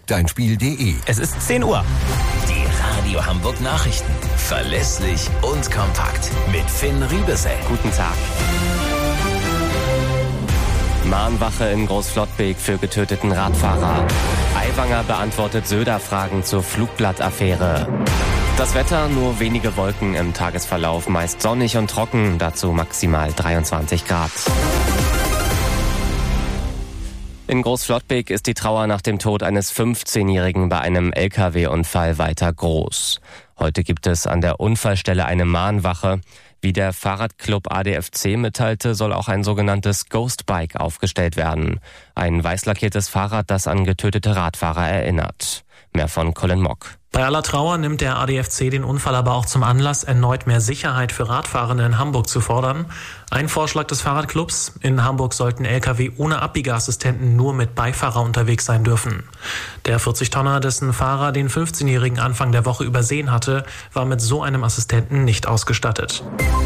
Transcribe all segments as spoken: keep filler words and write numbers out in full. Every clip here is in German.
Kickdeinspiel punkt de. Es ist zehn Uhr. Die Radio Hamburg Nachrichten. Verlässlich und kompakt. Mit Finn Riebesell. Guten Tag. Mahnwache in Großflottbek für getöteten Radfahrer. Aiwanger beantwortet Söder-Fragen zur Flugblattaffäre. Das Wetter, nur wenige Wolken im Tagesverlauf, meist sonnig und trocken, dazu maximal dreiundzwanzig Grad. In Großflottbek ist die Trauer nach dem Tod eines fünfzehnjährigen bei einem L K W-Unfall weiter groß. Heute gibt es an der Unfallstelle eine Mahnwache. Wie der Fahrradclub A D F C mitteilte, soll auch ein sogenanntes Ghostbike aufgestellt werden. Ein weiß lackiertes Fahrrad, das an getötete Radfahrer erinnert. Mehr von Colin Mock. Bei aller Trauer nimmt der A D F C den Unfall aber auch zum Anlass, erneut mehr Sicherheit für Radfahrende in Hamburg zu fordern. Ein Vorschlag des Fahrradclubs: In Hamburg sollten L K W ohne Abbiegeassistenten nur mit Beifahrer unterwegs sein dürfen. Der vierzig-Tonner, dessen Fahrer den fünfzehnjährigen Anfang der Woche übersehen hatte, war mit so einem Assistenten nicht ausgestattet.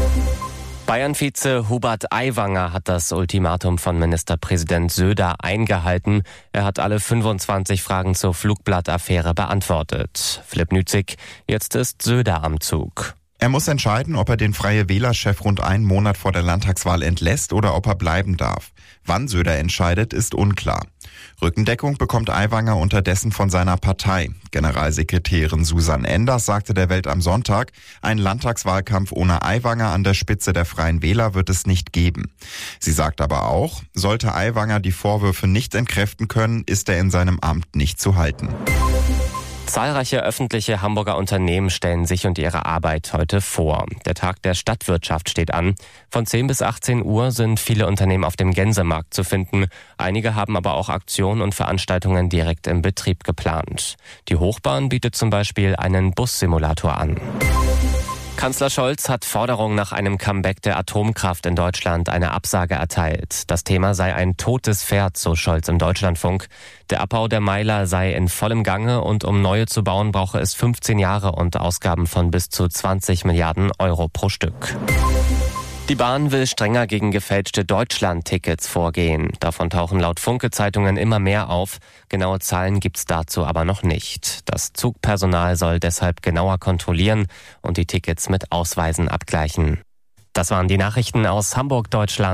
Bayern-Vize Hubert Aiwanger hat das Ultimatum von Ministerpräsident Söder eingehalten. Er hat alle fünfundzwanzig Fragen zur Flugblattaffäre beantwortet. Philipp Nützig, jetzt ist Söder am Zug. Er muss entscheiden, ob er den Freie Wähler-Chef rund einen Monat vor der Landtagswahl entlässt oder ob er bleiben darf. Wann Söder entscheidet, ist unklar. Rückendeckung bekommt Aiwanger unterdessen von seiner Partei. Generalsekretärin Susanne Enders sagte der Welt am Sonntag, ein Landtagswahlkampf ohne Aiwanger an der Spitze der Freien Wähler wird es nicht geben. Sie sagt aber auch, sollte Aiwanger die Vorwürfe nicht entkräften können, ist er in seinem Amt nicht zu halten. Zahlreiche öffentliche Hamburger Unternehmen stellen sich und ihre Arbeit heute vor. Der Tag der Stadtwirtschaft steht an. Von zehn bis achtzehn Uhr sind viele Unternehmen auf dem Gänsemarkt zu finden. Einige haben aber auch Aktionen und Veranstaltungen direkt im Betrieb geplant. Die Hochbahn bietet zum Beispiel einen Bussimulator an. Kanzler Scholz hat Forderungen nach einem Comeback der Atomkraft in Deutschland eine Absage erteilt. Das Thema sei ein totes Pferd, so Scholz im Deutschlandfunk. Der Abbau der Meiler sei in vollem Gange und um neue zu bauen, brauche es fünfzehn Jahre und Ausgaben von bis zu zwanzig Milliarden Euro pro Stück. Die Bahn will strenger gegen gefälschte Deutschland-Tickets vorgehen. Davon tauchen laut Funke-Zeitungen immer mehr auf. Genaue Zahlen gibt's dazu aber noch nicht. Das Zugpersonal soll deshalb genauer kontrollieren und die Tickets mit Ausweisen abgleichen. Das waren die Nachrichten aus Hamburg, Deutschland.